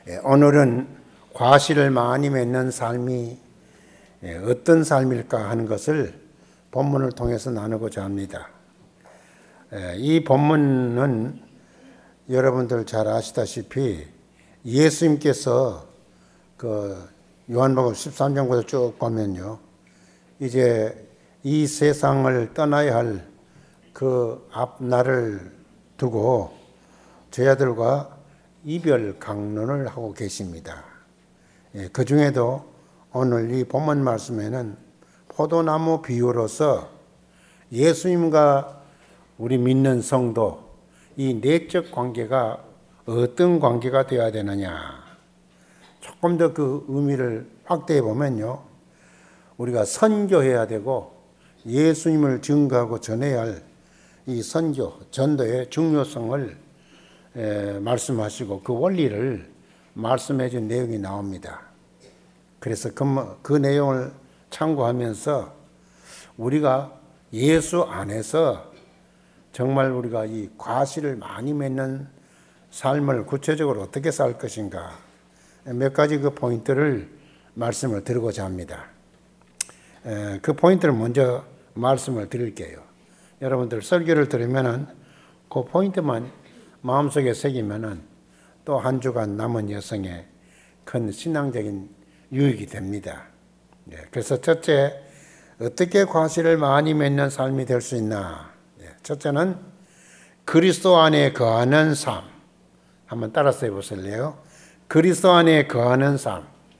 오늘은 과실을 많이 맺는 삶이 어떤 삶일까 하는 것을 본문을 통해서 나누고자 합니다. 이 본문은 여러분들 잘 아시다시피 예수님께서 그 요한복음 13장부터 쭉 보면요, 이제 이 세상을 떠나야 할 그 앞날을 두고 제자들과 이별 강론을 하고 계십니다. 그 중에도 오늘 이 본문 말씀에는 포도나무 비유로서 예수님과 우리 믿는 성도, 이 내적 관계가 어떤 관계가 되어야 되느냐, 조금 더 그 의미를 확대해 보면요, 우리가 선교해야 되고 예수님을 증거하고 전해야 할 이 선교, 전도의 중요성을 말씀하시고 그 원리를 말씀해 준 내용이 나옵니다. 그래서 그 내용을 참고하면서 우리가 예수 안에서 정말 우리가 이 과실을 많이 맺는 삶을 구체적으로 어떻게 살 것인가, 몇 가지 그 포인트를 말씀을 드리고자 합니다. 그 포인트를 먼저 말씀을 드릴게요. 여러분들 설교를 들으면은 그 포인트만 마음속에 새기면은 또 한 주간 남은 여성의 큰 신앙적인 유익이 됩니다. 그래서 첫째, 어떻게 과실을 많이 맺는 삶이 될 수 있나? 첫째는 그리스도 안에 거하는 삶. 한번 따라서 해보실래요? 그리스도 안에 거하는 삶.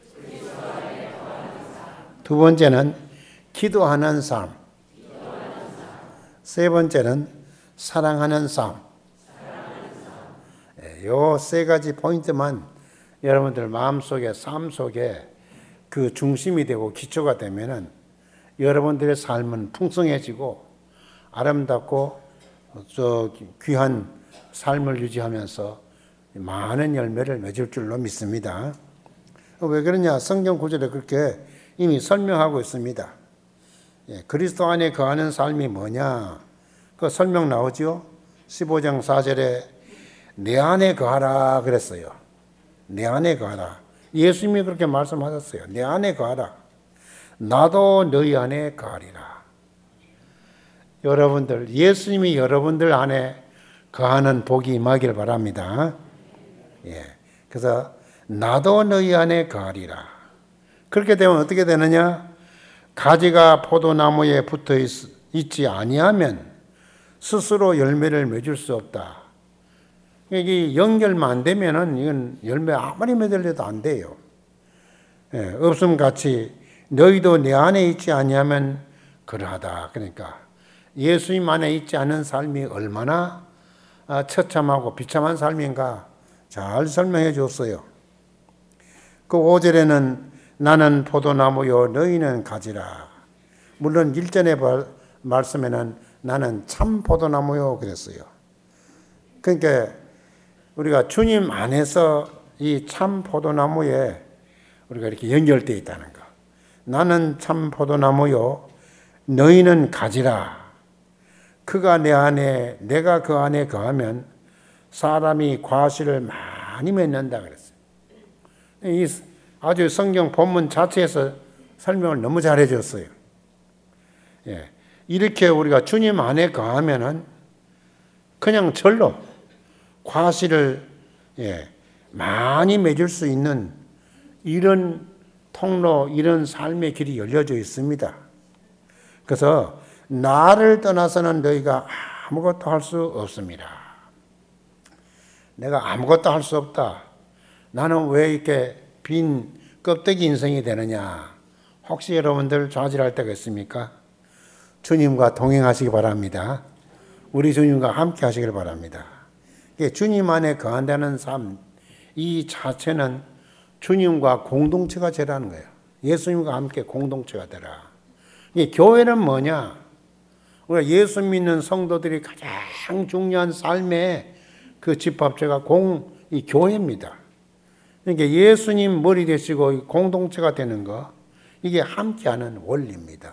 두 번째는 기도하는 삶. 세 번째는 사랑하는 삶. 요 세 가지 포인트만 여러분들 마음속에, 삶 속에 그 중심이 되고 기초가 되면은 여러분들의 삶은 풍성해지고 아름답고 귀한 삶을 유지하면서 많은 열매를 맺을 줄로 믿습니다. 왜 그러냐? 성경 구절에 그렇게 이미 설명하고 있습니다. 그리스도 안에 거하는 삶이 뭐냐? 그 설명 나오죠? 15장 4절에 내 안에 거하라 그랬어요. 내 안에 거하라. 예수님이 그렇게 말씀하셨어요. 내 안에 거하라. 나도 너희 안에 거하리라. 여러분들, 예수님이 여러분들 안에 거하는 복이 임하길 바랍니다. 그래서 나도 너희 안에 거하리라. 그렇게 되면 어떻게 되느냐? 가지가 포도나무에 붙어 있지 아니하면 스스로 열매를 맺을 수 없다. 이게 연결만 안 되면은 이건 열매 아무리 맺으려도 안 돼요. 없음 같이 너희도 내 안에 있지 아니하면 그러하다. 그러니까 예수님 안에 있지 않은 삶이 얼마나 처참하고 비참한 삶인가 잘 설명해 줬어요. 그 5절에는 나는 포도나무요 너희는 가지라. 물론 일전의 말씀에는 나는 참 포도나무요 그랬어요. 그러니까 우리가 주님 안에서 이 참 포도나무에 우리가 이렇게 연결되어 있다는 거. 나는 참 포도나무요 너희는 가지라. 그가 내 안에, 내가 그 안에 거하면 사람이 과실을 많이 맺는다 그랬어요. 이 아주 성경 본문 자체에서 설명을 너무 잘해 줬어요. 이렇게 우리가 주님 안에 거하면은 그냥 절로 과실을 많이 맺을 수 있는 이런 통로, 이런 삶의 길이 열려져 있습니다. 그래서 나를 떠나서는 너희가 아무것도 할 수 없습니다. 내가 아무것도 할 수 없다. 나는 왜 이렇게 빈 껍데기 인생이 되느냐? 혹시 여러분들 좌절할 때가 있습니까? 주님과 동행하시기 바랍니다. 우리 주님과 함께 하시길 바랍니다. 주님 안에 거한다는 삶, 이 자체는 주님과 공동체가 되라는 거예요. 예수님과 함께 공동체가 되라. 교회는 뭐냐? 우리가 예수 믿는 성도들이 가장 중요한 삶의 그 집합체가 이 교회입니다. 그러니까 예수님 머리 되시고 공동체가 되는 거, 이게 함께하는 원리입니다.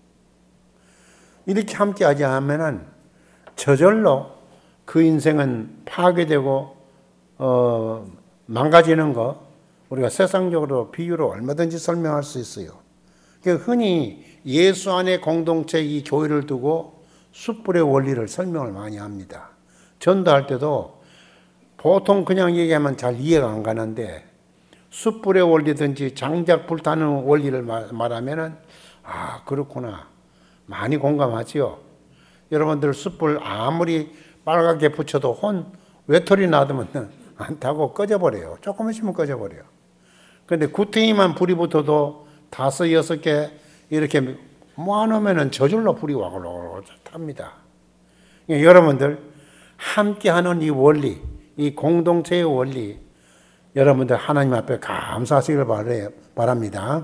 이렇게 함께하지 않으면은 저절로 그 인생은 파괴되고 망가지는 거 우리가 세상적으로 비유로 얼마든지 설명할 수 있어요. 흔히 예수 안에 공동체 이 교회를 두고 숯불의 원리를 설명을 많이 합니다. 전도할 때도 보통 그냥 얘기하면 잘 이해가 안 가는데 숯불의 원리든지 장작 불타는 원리를 말하면은 아 그렇구나 많이 공감하지요. 여러분들 숯불 아무리 빨갛게 붙여도 외톨이 놔두면 안 타고 꺼져버려요. 조금 있으면 꺼져버려요. 그런데 구탱이만 불이 붙어도 5, 6개 이렇게 모아놓으면 저절로 불이 와글와글 탑니다. 여러분들 함께하는 이 원리, 이 공동체의 원리, 여러분들 하나님 앞에 감사하시길 바랍니다.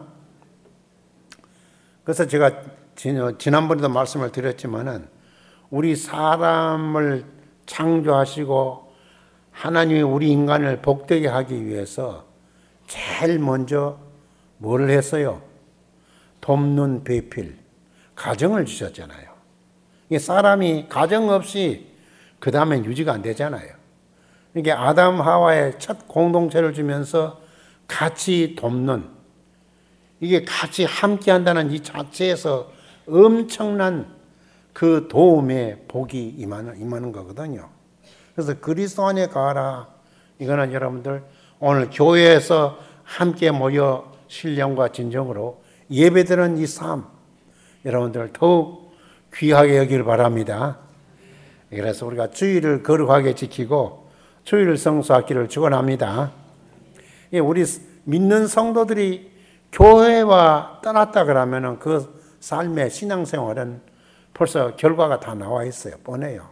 그래서 제가 지난번에도 말씀을 드렸지만은 우리 사람을 창조하시고 하나님이 우리 인간을 복되게 하기 위해서 제일 먼저 뭘 했어요? 돕는 배필, 가정을 주셨잖아요. 사람이 가정 없이 그 다음엔 유지가 안 되잖아요. 이게 아담 하와의 첫 공동체를 주면서 같이 돕는, 이게 같이 함께 한다는 이 자체에서 엄청난 그 도움의 복이 임하는 거거든요. 그래서 그리스도 안에 가라. 이거는 여러분들 오늘 교회에서 함께 모여 신령과 진정으로 예배드리는 이 삶, 여러분들 더욱 귀하게 여기를 바랍니다. 그래서 우리가 주의를 거룩하게 지키고 주의를 성수하기를 축원합니다. 우리 믿는 성도들이 교회와 떠났다 그러면은 그 삶의 신앙생활은 벌써 결과가 다 나와 있어요. 뻔해요.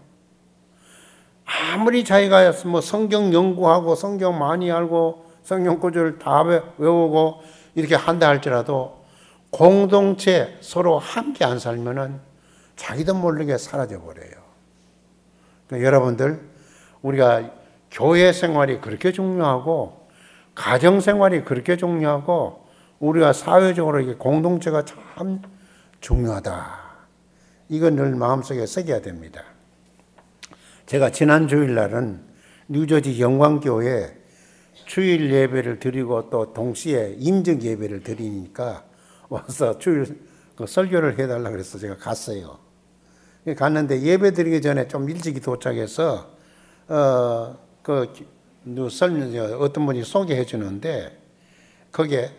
아무리 자기가 성경 연구하고 성경 많이 알고 성경 구절을 다 외우고 이렇게 한다 할지라도 공동체 서로 함께 안 살면은 자기도 모르게 사라져 버려요. 그러니까 여러분들 우리가 교회 생활이 그렇게 중요하고 가정 생활이 그렇게 중요하고 우리가 사회적으로 이게 공동체가 참 중요하다. 이건 늘 마음속에 새겨야 됩니다. 제가 지난 주일날은 뉴저지 영광교회에 주일 예배를 드리고 또 동시에 임적 예배를 드리니까 와서 주일 설교를 해달라고 그래서 제가 갔어요. 갔는데 예배 드리기 전에 좀 일찍이 도착해서 어떤 분이 소개해 주는데 거기에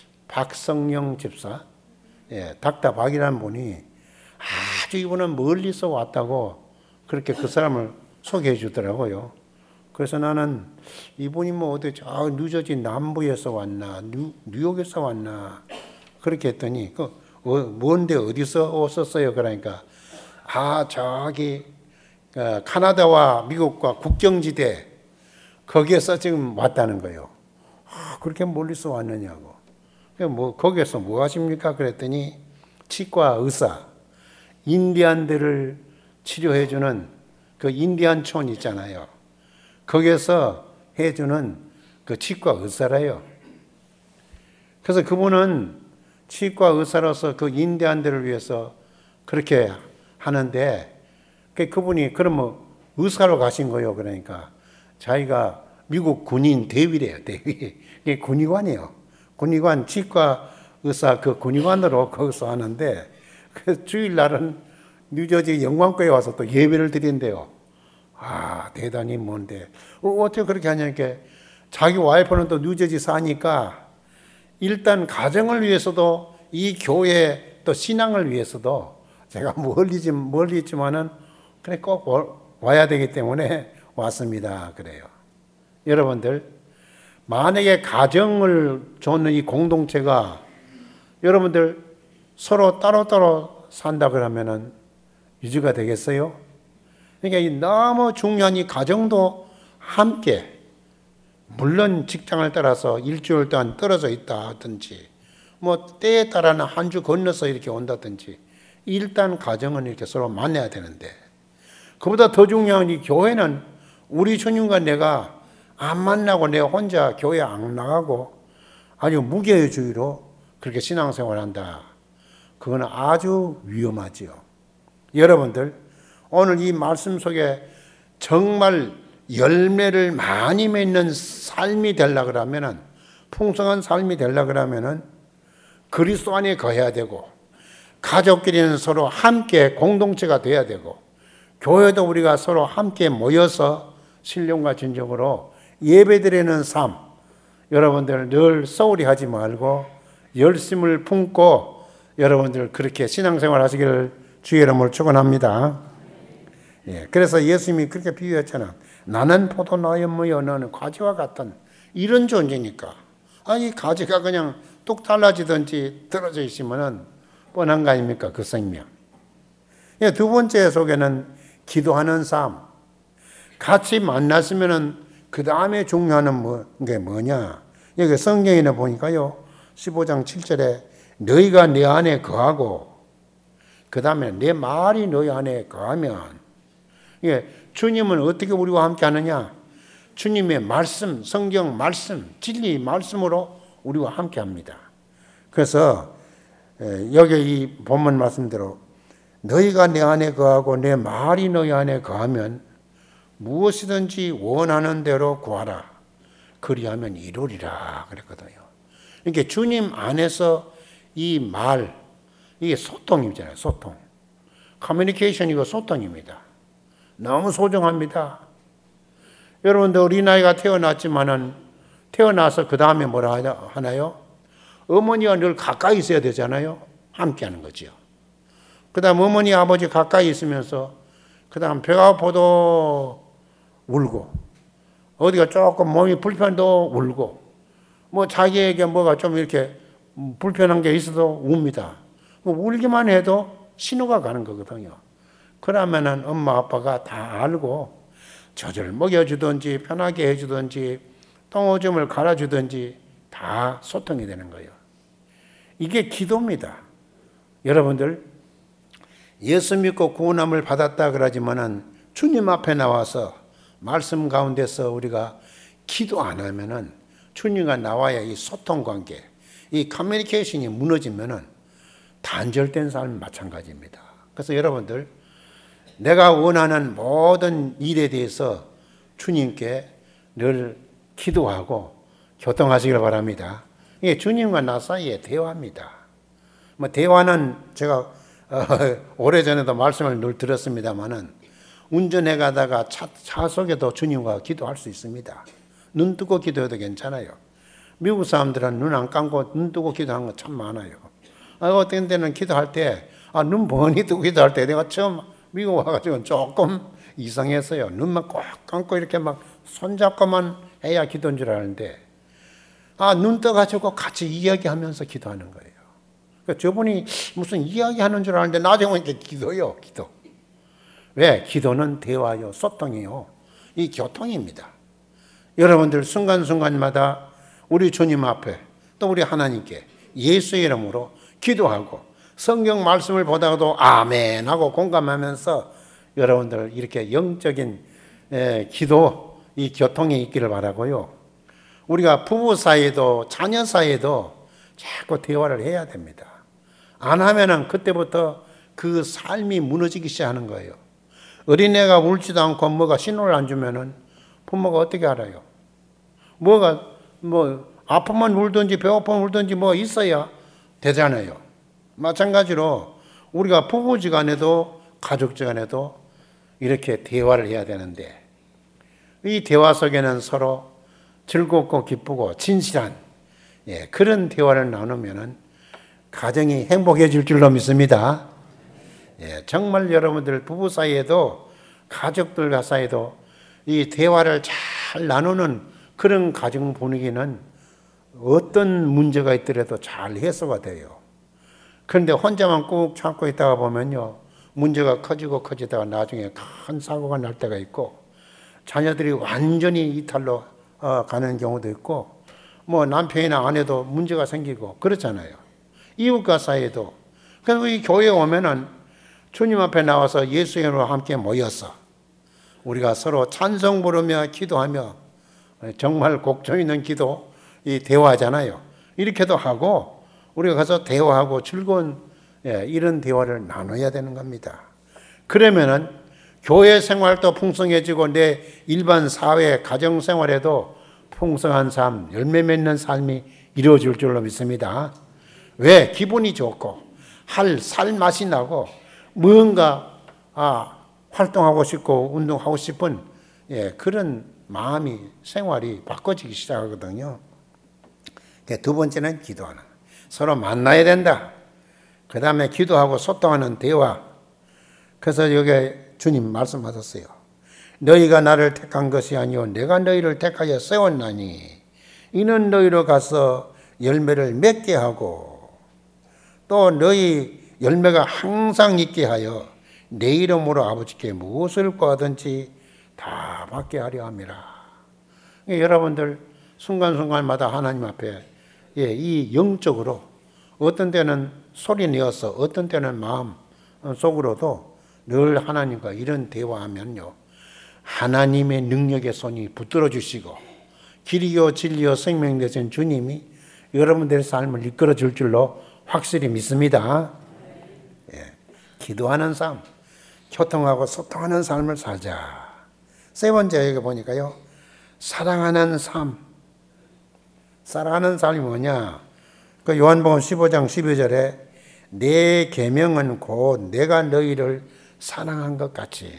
박성영 집사, 닥터 박이라는 분이 아주 이분은 멀리서 왔다고 그렇게 그 사람을 소개해 주더라고요. 그래서 나는 이분이 어디 뉴저지 남부에서 왔나 뉴욕에서 왔나 그렇게 했더니 뭔데 어디서 오셨어요? 그러니까 저기 카나다와 미국과 국경지대 거기에서 지금 왔다는 거예요. 그렇게 멀리서 왔느냐고. 거기에서 뭐 하십니까? 그랬더니 치과 의사, 인디안들을 치료해주는 그 인디안촌 있잖아요. 거기에서 해주는 그 치과 의사래요. 그래서 그분은 치과 의사로서 그 인디안들을 위해서 그렇게 하는데 그분이 그러면 의사로 가신 거예요. 그러니까 자기가 미국 군인 대위래요. 대위. 이게 군의관이에요. 군의관 치과 의사 그 군의관으로 거기서 하는데 그 주일날은 뉴저지 영광교회 와서 또 예배를 드린대요. 대단히 뭔데 어떻게 그렇게 하냐니까 자기 와이프는 또 뉴저지 사니까 일단 가정을 위해서도 이 교회 또 신앙을 위해서도 제가 멀리 있지만은 그래 꼭 와야 되기 때문에 왔습니다. 그래요. 여러분들 만약에 가정을 줬는 이 공동체가 여러분들 서로 따로따로 산다 그러면은 유지가 되겠어요? 그러니까 너무 중요한 이 가정도 함께 물론 직장을 따라서 일주일 동안 떨어져 있다 하든지 때에 따라는 한 주 건너서 이렇게 온다든지 일단 가정은 이렇게 서로 만나야 되는데 그보다 더 중요한 이 교회는 우리 주님과 내가 안 만나고 내가 혼자 교회 안 나가고 아주 무교회주의로 그렇게 신앙생활한다. 그건 아주 위험하지요. 여러분들 오늘 이 말씀 속에 정말 열매를 많이 맺는 삶이 되려 그러면은, 풍성한 삶이 되려 그러면은 그리스도 안에 거해야 되고, 가족끼리는 서로 함께 공동체가 돼야 되고, 교회도 우리가 서로 함께 모여서 신령과 진정으로 예배드리는 삶, 여러분들 늘 소홀히 하지 말고 열심을 품고 여러분들 그렇게 신앙생활 하시기를 주의 이름으로 축원합니다. 예, 그래서 예수님이 그렇게 비유했잖아. 나는 포도나무여 너는 가지와 같은 이런 존재니까. 이 가지가 그냥 뚝 잘라지든지 떨어져 있으면은 뻔한 거 아닙니까? 그 생명. 예, 두 번째 속에는 기도하는 삶. 같이 만났으면은 그 다음에 중요한 게 뭐냐? 여기 성경에 보니까요, 15장 7절에 너희가 내 안에 거하고, 그 다음에 내 말이 너희 안에 거하면, 예, 주님은 어떻게 우리와 함께 하느냐? 주님의 말씀, 성경 말씀, 진리 말씀으로 우리와 함께 합니다. 그래서 여기 이 본문 말씀대로 너희가 내 안에 거하고 내 말이 너희 안에 거하면 무엇이든지 원하는 대로 구하라. 그리하면 이루리라 그랬거든요. 이렇게 주님 안에서 이 말, 이게 소통이잖아요. 소통. 커뮤니케이션이고 소통입니다. 너무 소중합니다. 여러분들 어린아이가 태어났지만은 태어나서 그 다음에 뭐라 하나요? 어머니와 늘 가까이 있어야 되잖아요. 함께 하는 거죠. 그 다음 어머니 아버지 가까이 있으면서 그 다음 배가 아파도 울고, 어디가 조금 몸이 불편도 울고, 뭐 자기에게 뭐가 좀 이렇게 불편한 게 있어도 웁니다. 울기만 해도 신호가 가는 거거든요. 그러면은 엄마 아빠가 다 알고 젖을 먹여주든지 편하게 해주든지 똥오줌을 갈아주든지 다 소통이 되는 거예요. 이게 기도입니다. 여러분들 예수 믿고 구원함을 받았다 그러지만은 주님 앞에 나와서 말씀 가운데서 우리가 기도 안 하면은 주님과 나와의 이 소통 관계, 이 커뮤니케이션이 무너지면은 단절된 삶 마찬가지입니다. 그래서 여러분들 내가 원하는 모든 일에 대해서 주님께 늘 기도하고 교통하시길 바랍니다. 이게 주님과 나 사이의 대화입니다. 뭐 대화는 제가 오래전에도 말씀을 늘 들었습니다만은 운전해 가다가 차 속에도 주님과 기도할 수 있습니다. 눈 뜨고 기도해도 괜찮아요. 미국 사람들은 눈 안 감고 눈 뜨고 기도하는 거 참 많아요. 어떤 때는 기도할 때, 눈 번히 뜨고 기도할 때 내가 처음 미국 와가지고 조금 이상했어요. 눈만 꼭 감고 이렇게 막 손잡고만 해야 기도인 줄 아는데, 눈 떠가지고 같이 이야기하면서 기도하는 거예요. 그러니까 저분이 무슨 이야기하는 줄 아는데 나중에 이렇게 기도요, 기도. 왜? 기도는 대화요, 소통이요. 이 교통입니다. 여러분들 순간순간마다 우리 주님 앞에 또 우리 하나님께 예수의 이름으로 기도하고 성경 말씀을 보다가도 아멘 하고 공감하면서 여러분들 이렇게 영적인 기도, 이 교통이 있기를 바라고요. 우리가 부부 사이에도 자녀 사이에도 자꾸 대화를 해야 됩니다. 안 하면은 그때부터 그 삶이 무너지기 시작하는 거예요. 어린애가 울지도 않고 뭐가 신호를 안 주면은 부모가 어떻게 알아요? 아프면 울든지 배고프면 울든지 뭐 있어야 되잖아요. 마찬가지로 우리가 부부지간에도 가족지간에도 이렇게 대화를 해야 되는데, 이 대화 속에는 서로 즐겁고 기쁘고 진실한 그런 대화를 나누면은 가정이 행복해질 줄로 믿습니다. 정말 여러분들 부부 사이에도 가족들과 사이에도 이 대화를 잘 나누는 그런 가정 분위기는 어떤 문제가 있더라도 잘 해소가 돼요. 그런데 혼자만 꾹 참고 있다가 보면요, 문제가 커지다가 나중에 큰 사고가 날 때가 있고, 자녀들이 완전히 이탈로 가는 경우도 있고, 뭐 남편이나 아내도 문제가 생기고 그렇잖아요. 이웃과 사이에도. 그래서 이 교회에 오면은 주님 앞에 나와서 예수의 이름으로 함께 모여서 우리가 서로 찬송 부르며 기도하며, 정말 곡조 있는 기도, 이 대화잖아요. 이렇게도 하고 우리가 가서 대화하고 즐거운 이런 대화를 나눠야 되는 겁니다. 그러면은 교회 생활도 풍성해지고 내 일반 사회 가정 생활에도 풍성한 삶, 열매 맺는 삶이 이루어질 줄로 믿습니다. 왜? 기분이 좋고 할 살맛이 나고 무언가 활동하고 싶고 운동하고 싶은 그런 마음이 생활이 바꿔지기 시작하거든요. 두 번째는 기도하는, 서로 만나야 된다. 그 다음에 기도하고 소통하는 대화. 그래서 여기 주님 말씀하셨어요. 너희가 나를 택한 것이 아니요 내가 너희를 택하여 세웠나니 이는 너희로 가서 열매를 맺게 하고 또 너희 열매가 항상 있게 하여 내 이름으로 아버지께 무엇을 구하든지 다 받게 하려 함이라. 여러분들 순간순간마다 하나님 앞에 이 영적으로 어떤 때는 소리 내어서 어떤 때는 마음 속으로도 늘 하나님과 이런 대화하면요, 하나님의 능력의 손이 붙들어 주시고 길이요 진리요 생명 되신 주님이 여러분들의 삶을 이끌어 줄 줄로 확실히 믿습니다. 기도하는 삶, 교통하고 소통하는 삶을 살자. 세 번째 여기 보니까요, 사랑하는 삶. 사랑하는 삶이 뭐냐? 그 요한복음 15장 12절에 내 계명은 곧 내가 너희를 사랑한 것 같이.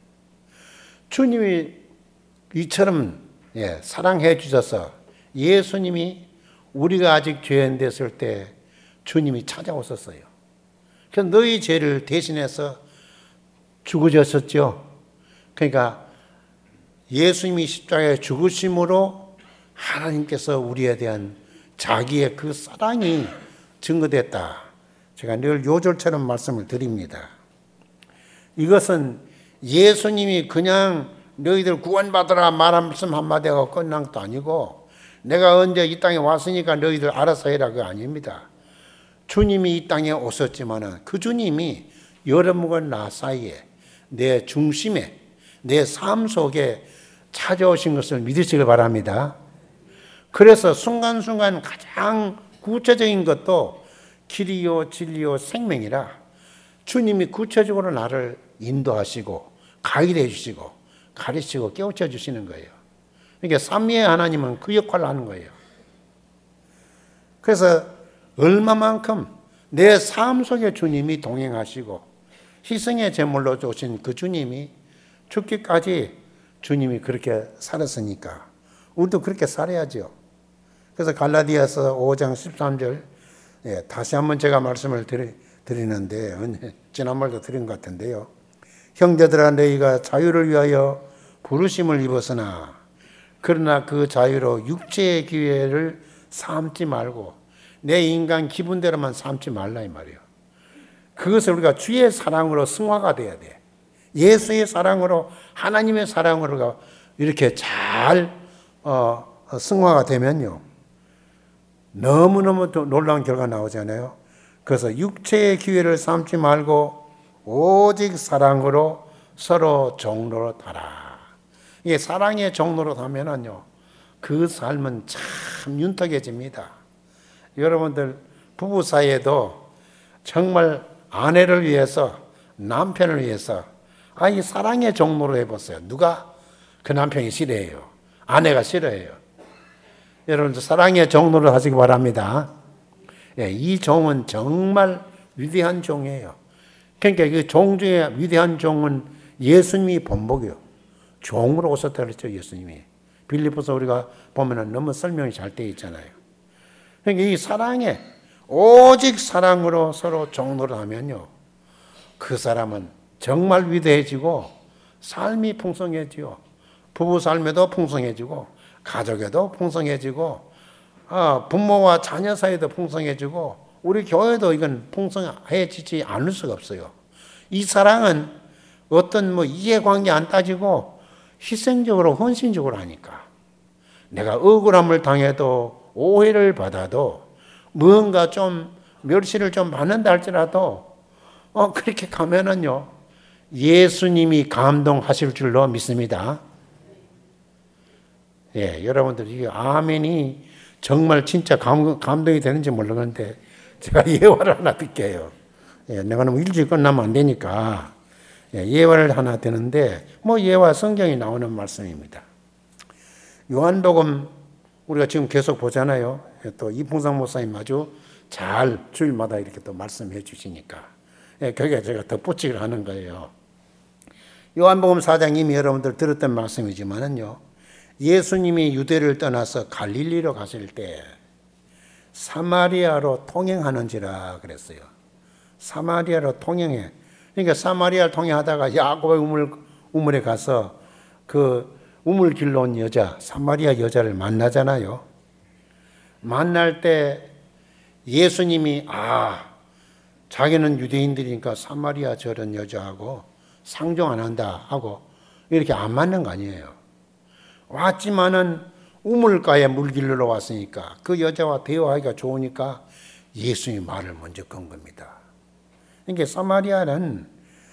주님이 이처럼 사랑해 주셔서 예수님이 우리가 아직 죄인 됐을 때 주님이 찾아오셨어요. 그래서 너희 죄를 대신해서 죽으셨죠. 그러니까 예수님이 십자가에 죽으심으로 하나님께서 우리에 대한 자기의 그 사랑이 증거됐다. 제가 늘 요절처럼 말씀을 드립니다. 이것은 예수님이 그냥 너희들 구원받으라 말씀 한마디 하고 끝난 것도 아니고 내가 언제 이 땅에 왔으니까 너희들 알아서 해라 그거 아닙니다. 주님이 이 땅에 오셨지만은 그 주님이 여러분과 나 사이에 내 중심에 내 삶 속에 찾아오신 것을 믿으시길 바랍니다. 그래서 순간순간 가장 구체적인 것도 길이요 진리요 생명이라 주님이 구체적으로 나를 인도하시고 가이드해 주시고 가르치고 깨우쳐 주시는 거예요. 그러니까 삼위의 하나님은 그 역할을 하는 거예요. 그래서 얼마만큼 내 삶 속에 주님이 동행하시고 희생의 제물로 오신 그 주님이 죽기까지 주님이 그렇게 살았으니까 우리도 그렇게 살아야죠. 그래서 갈라디아서 5장 13절 다시 한번 제가 말씀을 드리는데 지난번에도 드린 것 같은데요. 형제들아 너희가 자유를 위하여 부르심을 입었으나 그러나 그 자유로 육체의 기회를 삼지 말고 내 인간 기분대로만 삼지 말라 이 말이에요. 그것을 우리가 주의 사랑으로 승화가 돼야 돼. 예수의 사랑으로 하나님의 사랑으로 이렇게 잘 승화가 되면요. 너무너무 놀라운 결과가 나오잖아요. 그래서 육체의 기회를 삼지 말고 오직 사랑으로 서로 종로로 타라. 이게 사랑의 종로로 타면은요, 그 삶은 참 윤택해집니다. 여러분들 부부 사이에도 정말 아내를 위해서 남편을 위해서 이 사랑의 종로로 해보세요. 누가 그 남편이 싫어해요? 아내가 싫어해요. 여러분들 사랑의 종로를 하시기 바랍니다. 이 종은 정말 위대한 종이에요. 그러니까 그 종 중에 위대한 종은 예수님이 본복이요. 종으로 오셨다 그랬죠, 예수님이. 빌립보서 우리가 보면은 너무 설명이 잘 되어 있잖아요. 그러니까 이 사랑에 오직 사랑으로 서로 종로를 하면요, 그 사람은 정말 위대해지고 삶이 풍성해지고 부부 삶에도 풍성해지고 가족에도 풍성해지고 부모와 자녀 사이도 풍성해지고 우리 교회도 이건 풍성해지지 않을 수가 없어요. 이 사랑은 어떤 이해관계 안 따지고 희생적으로 헌신적으로 하니까 내가 억울함을 당해도 오해를 받아도 무언가 좀 멸시를 좀 받는다 할지라도 그렇게 가면은요 예수님이 감동하실 줄로 믿습니다. 여러분들 이 아멘이 정말 진짜 감동이 되는지 모르겠는데 제가 예화를 하나 드릴게요. 내가 너무 일찍 끝나면 안 되니까 예화를 하나 드는데 뭐 예화 성경에 나오는 말씀입니다. 요한복음 우리가 지금 계속 보잖아요. 또 이풍상 목사님 아주 잘 주일마다 이렇게 또 말씀해 주시니까 거기에 제가 덧붙이기를 하는 거예요. 요한복음 4장 이미 여러분들 들었던 말씀이지만은요. 예수님이 유대를 떠나서 갈릴리로 가실 때 사마리아로 통행하는지라 그랬어요. 사마리아로 통행해. 그러니까 사마리아를 통행하다가 야곱의 우물에 가서 그 우물길로 온 여자, 사마리아 여자를 만나잖아요. 만날 때 예수님이 자기는 유대인들이니까 사마리아 저런 여자하고 상종 안 한다 하고 이렇게 안 맞는 거 아니에요. 왔지만은 우물가에 물길로 왔으니까 그 여자와 대화하기가 좋으니까 예수님이 말을 먼저 건 겁니다. 그러니까 사마리아는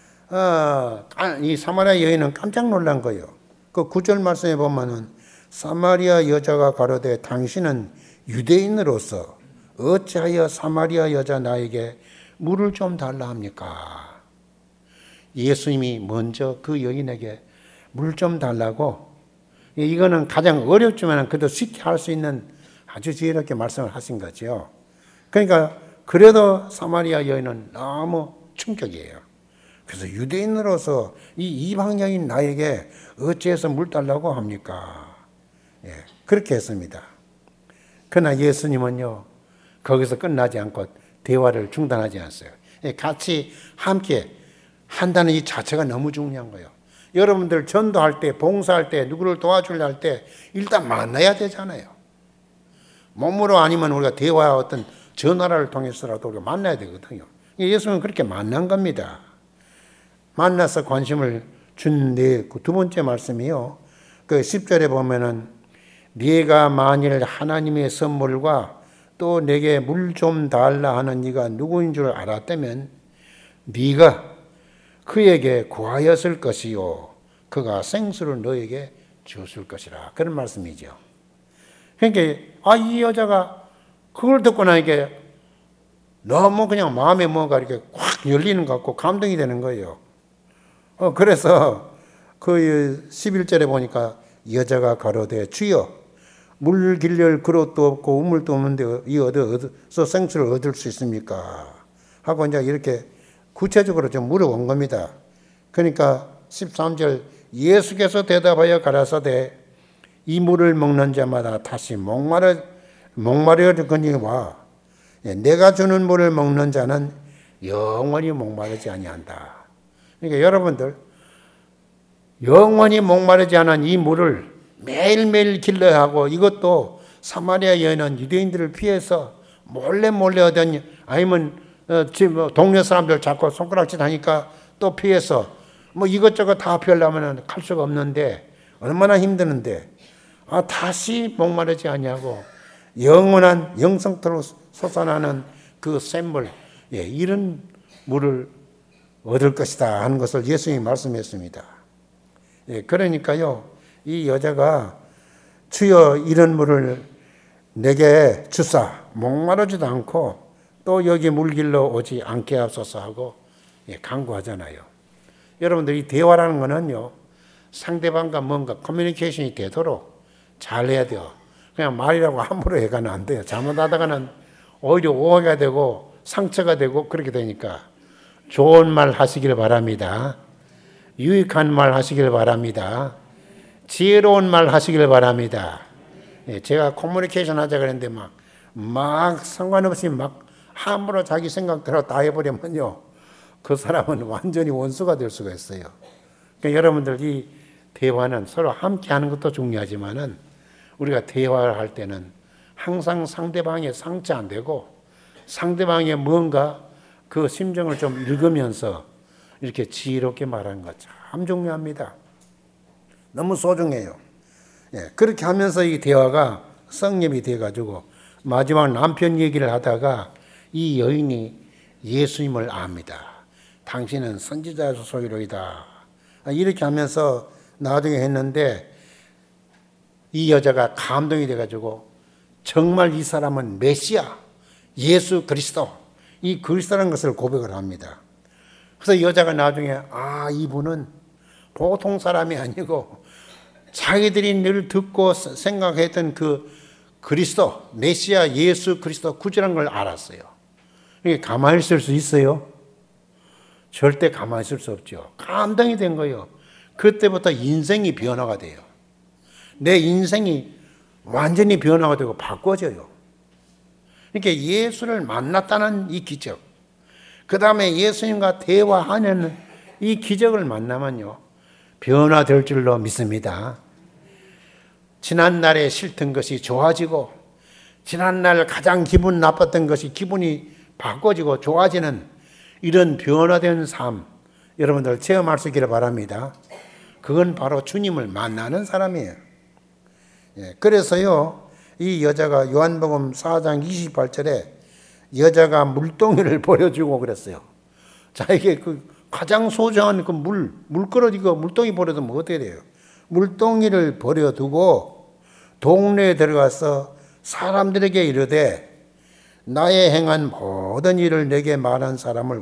이 사마리아 여인은 깜짝 놀란 거예요. 그 9절 말씀에 보면은 사마리아 여자가 가로되 당신은 유대인으로서 어찌하여 사마리아 여자 나에게 물을 좀 달라 합니까? 예수님이 먼저 그 여인에게 물 좀 달라고, 이거는 가장 어렵지만 그래도 쉽게 할 수 있는 아주 지혜롭게 말씀을 하신 거죠. 그러니까 그래도 사마리아 여인은 너무 충격이에요. 그래서 유대인으로서 이 이방인인 나에게 어찌해서 물 달라고 합니까? 그렇게 했습니다. 그러나 예수님은요, 거기서 끝나지 않고 대화를 중단하지 않았어요. 같이 함께 한다는 이 자체가 너무 중요한 거예요. 여러분들 전도할 때, 봉사할 때, 누구를 도와주려 할 때 일단 만나야 되잖아요. 몸으로 아니면 우리가 대화 어떤 전화를 통해서라도 우리가 만나야 되거든요. 예수님은 그렇게 만난 겁니다. 만나서 관심을 준 두 번째 말씀이요. 그 10절에 보면은 네가 만일 하나님의 선물과 또 내게 물 좀 달라 하는 네가 누구인 줄 알았다면 네가 그에게 구하였을 것이요 그가 생수를 너에게 주었을 것이라. 그런 말씀이죠. 그러니까 이 여자가 그걸 듣고 나니까 너무 그냥 마음에 뭔가 이렇게 확 열리는 것 같고 감동이 되는 거예요. 그래서 그 11절에 보니까 여자가 가로되 주여 물 길릴 그릇도 없고 우물도 없는데 이 어디서 생수를 얻을 수 있습니까? 하고 이제 이렇게 구체적으로 좀 물어본 겁니다. 그러니까 13절 예수께서 대답하여 가라사대 이 물을 먹는 자마다 다시 목마르거니와 내가 주는 물을 먹는 자는 영원히 목마르지 아니한다. 그러니까 여러분들 영원히 목마르지 않은 이 물을 매일매일 길러야 하고, 이것도 사마리아 여인은 유대인들을 피해서 몰래 얻은, 아니면 동네 사람들 자꾸 손가락질 하니까 또 피해서 뭐 이것저것 다 피하려면 갈 수가 없는데 얼마나 힘드는데 다시 목마르지 아니하고 영원한 영성토록 솟아나는 그 샘물, 이런 물을 얻을 것이다 하는 것을 예수님이 말씀했습니다. 그러니까요, 이 여자가 주여 이런 물을 내게 주사 목마르지도 않고 또 여기 물길로 오지 않게 하소서 하고 간구하잖아요. 여러분들 이 대화라는 거는요, 상대방과 뭔가 커뮤니케이션이 되도록 잘 해야 돼요. 그냥 말이라고 함부로 해가는 안 돼요. 잘못하다가는 오히려 오해가 되고 상처가 되고 그렇게 되니까 좋은 말 하시길 바랍니다. 유익한 말 하시길 바랍니다. 지혜로운 말 하시길 바랍니다. 제가 커뮤니케이션 하자 그랬는데 막 상관없이 막 함부로 자기 생각대로 다 해버리면요, 그 사람은 완전히 원수가 될 수가 있어요. 그러니까 여러분들 이 대화는 서로 함께 하는 것도 중요하지만은 우리가 대화를 할 때는 항상 상대방의 상처 안 되고 상대방의 뭔가 그 심정을 좀 읽으면서 이렇게 지혜롭게 말하는 것 참 중요합니다. 너무 소중해요. 그렇게 하면서 이 대화가 성립이 돼가지고 마지막 남편 얘기를 하다가 이 여인이 예수님을 압니다. 당신은 선지자의 소유로이다. 이렇게 하면서 나중에 했는데 이 여자가 감동이 돼가지고 정말 이 사람은 메시아, 예수 그리스도, 이 그리스도라는 것을 고백을 합니다. 그래서 여자가 나중에 이분은 보통 사람이 아니고 자기들이 늘 듣고 생각했던 그 그리스도, 메시아 예수 그리스도 구주라는 걸 알았어요. 이게 가만히 있을 수 있어요? 절대 가만히 있을 수 없죠. 감동이 된 거예요. 그때부터 인생이 변화가 돼요. 내 인생이 완전히 변화가 되고 바꿔져요. 이렇게 예수를 만났다는 이 기적, 그 다음에 예수님과 대화하는 이 기적을 만나면요, 변화될 줄로 믿습니다. 지난날에 싫던 것이 좋아지고, 지난날 가장 기분 나빴던 것이 기분이 바꿔지고 좋아지는 이런 변화된 삶, 여러분들 체험할 수 있기를 바랍니다. 그건 바로 주님을 만나는 사람이에요. 그래서요, 이 여자가 요한복음 4장 28절에 여자가 물동이를 버려주고 그랬어요. 자기게 그 가장 소중한 그 물그릇 이거 물동이 버려두면 어떻게 돼요? 물동이를 버려두고 동네에 들어가서 사람들에게 이르되 나의 행한 모든 일을 내게 말한 사람을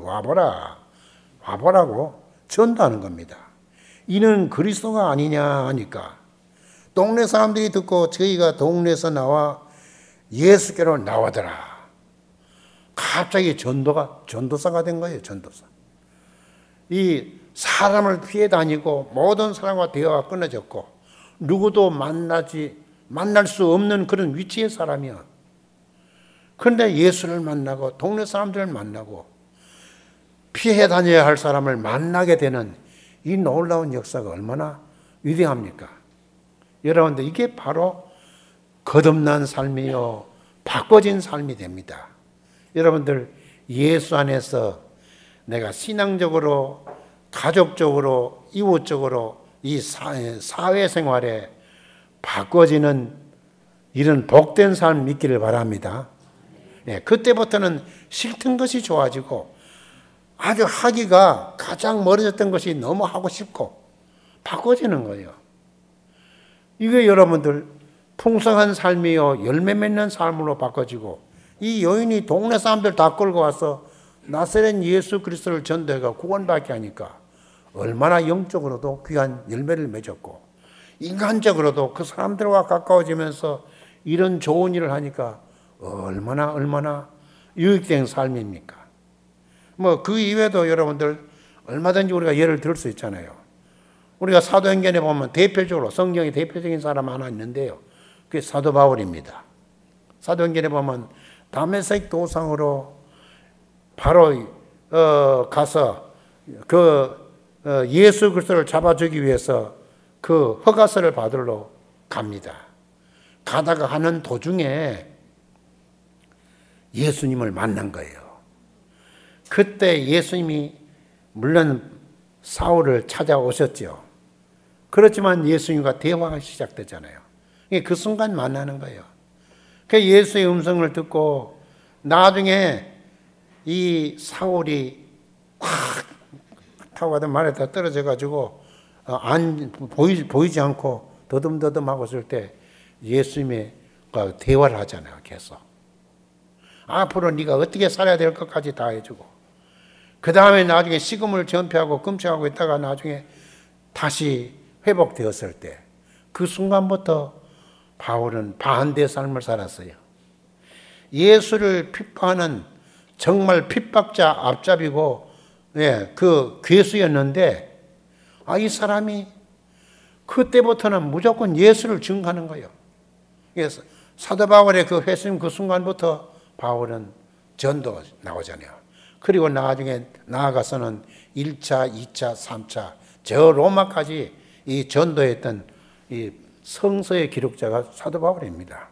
와보라고 전도하는 겁니다. 이는 그리스도가 아니냐 하니까 동네 사람들이 듣고 저희가 동네에서 나와 예수께로 나와더라. 갑자기 전도사가 된 거예요. 전도사. 이 사람을 피해 다니고 모든 사람과 대화가 끊어졌고 누구도 만날 수 없는 그런 위치의 사람이야. 그런데 예수를 만나고 동네 사람들을 만나고 피해 다녀야 할 사람을 만나게 되는 이 놀라운 역사가 얼마나 위대합니까? 여러분들 이게 바로 거듭난 삶이요 바꿔진 삶이 됩니다. 여러분들 예수 안에서 내가 신앙적으로 가족적으로 이웃적으로 이 사회생활에 바꿔지는 이런 복된 삶 있기를 바랍니다. 그때부터는 싫던 것이 좋아지고 아주 하기가 가장 멀어졌던 것이 너무 하고 싶고 바꿔지는 거예요. 이게 여러분들 풍성한 삶이요 열매 맺는 삶으로 바꿔지고 이 여인이 동네 사람들 다 끌고 와서 나사렛 예수 그리스도를 전도해가 구원받게 하니까 얼마나 영적으로도 귀한 열매를 맺었고 인간적으로도 그 사람들과 가까워지면서 이런 좋은 일을 하니까 얼마나 유익된 삶입니까? 그 이외에도 여러분들 얼마든지 우리가 예를 들 수 있잖아요. 우리가 사도행전에 보면 대표적으로 성경의 대표적인 사람 하나 있는데요. 그게 사도 바울입니다. 사도행전에 보면 다메섹 도상으로 바로 가서 예수 그리스도를 잡아주기 위해서 그 허가서를 받으러 갑니다. 가다가 하는 도중에 예수님을 만난 거예요. 그때 예수님이 물론 사울을 찾아오셨죠. 그렇지만 예수님과 대화가 시작되잖아요. 그 순간 만나는 거예요. 그 예수의 음성을 듣고 나중에 이 사울이 확 타고 가던 말에다 떨어져 가지고 보이지 않고 더듬더듬하고 있을 때 예수님의 대화를 하잖아요. 계속. 앞으로 네가 어떻게 살아야 될 것까지 다 해주고 그 다음에 나중에 식음을 전폐하고 금식하고 있다가 나중에 다시 회복되었을 때 그 순간부터 바울은 반대 삶을 살았어요. 예수를 핍박하는 정말 핍박자 앞잡이고 그 괴수였는데 이 사람이 그때부터는 무조건 예수를 증거하는 거예요. 그래서 사도 바울의 그 회심 그 순간부터 바울은 전도 나오잖아요. 그리고 나중에 나아가서는 1차, 2차, 3차 저 로마까지 이 전도했던 이 성서의 기록자가 사도 바울입니다.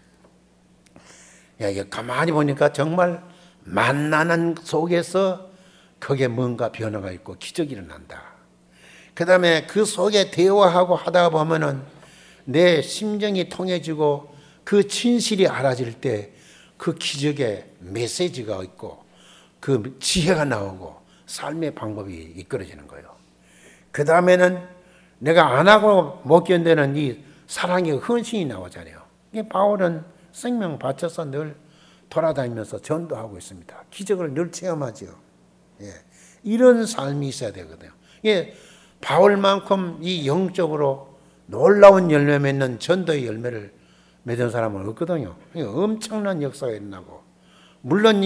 이게 가만히 보니까 정말 만나는 속에서 거기에 뭔가 변화가 있고 기적이 일어난다. 그 다음에 그 속에 대화하고 하다 보면은 내 심정이 통해지고 그 진실이 알아질 때 그 기적의 메시지가 있고 그 지혜가 나오고 삶의 방법이 이끌어지는 거예요. 그 다음에는 내가 안 하고 못 견디는 이 사랑의 헌신이 나오잖아요. 바울은 생명 바쳐서 늘 돌아다니면서 전도하고 있습니다. 기적을 늘 체험하죠. 이런 삶이 있어야 되거든요. 예, 바울만큼 이 영적으로 놀라운 열매 맺는 전도의 열매를 맺은 사람은 없거든요. 엄청난 역사가 일어나고, 물론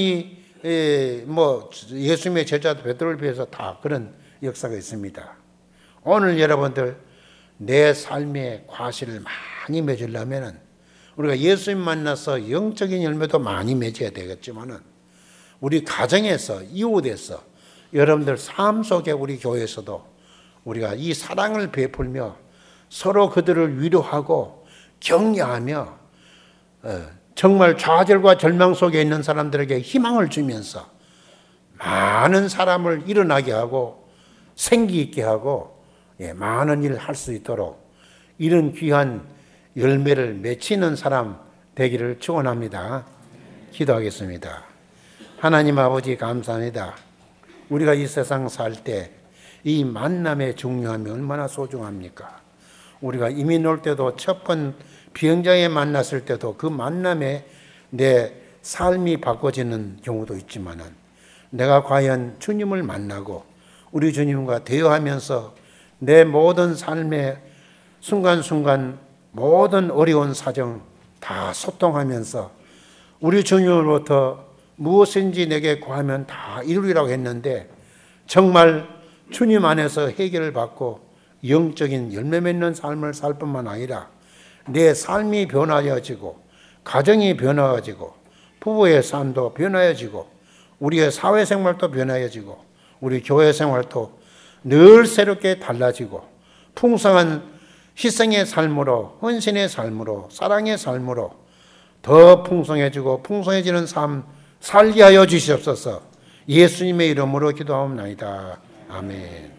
예수님의 제자 베드로를 비해서 다 그런 역사가 있습니다. 오늘 여러분들 내 삶의 과실을 많이 맺으려면은 우리가 예수님 만나서 영적인 열매도 많이 맺어야 되겠지만은 우리 가정에서, 이웃에서, 여러분들 삶 속에 우리 교회에서도 우리가 이 사랑을 베풀며 서로 그들을 위로하고 격려하며 정말 좌절과 절망 속에 있는 사람들에게 희망을 주면서 많은 사람을 일어나게 하고 생기 있게 하고 많은 일을 할 수 있도록 이런 귀한 열매를 맺히는 사람 되기를 축원합니다. 기도하겠습니다. 하나님 아버지 감사합니다. 우리가 이 세상 살 때 이 만남의 중요함이 얼마나 소중합니까? 우리가 이민 올 때도 첫 번 비행장에 만났을 때도 그 만남에 내 삶이 바꿔지는 경우도 있지만은 내가 과연 주님을 만나고 우리 주님과 대화하면서 내 모든 삶의 순간순간 모든 어려운 사정 다 소통하면서 우리 주님으로부터 무엇인지 내게 구하면 다 이루리라고 했는데 정말 주님 안에서 해결을 받고 영적인 열매 맺는 삶을 살 뿐만 아니라 내 삶이 변화해지고 가정이 변화해지고 부부의 삶도 변화해지고 우리의 사회생활도 변화해지고 우리 교회 생활도 늘 새롭게 달라지고 풍성한 희생의 삶으로 헌신의 삶으로 사랑의 삶으로 더 풍성해지고 풍성해지는 삶 살게 하여 주시옵소서. 예수님의 이름으로 기도하옵나이다. 아멘.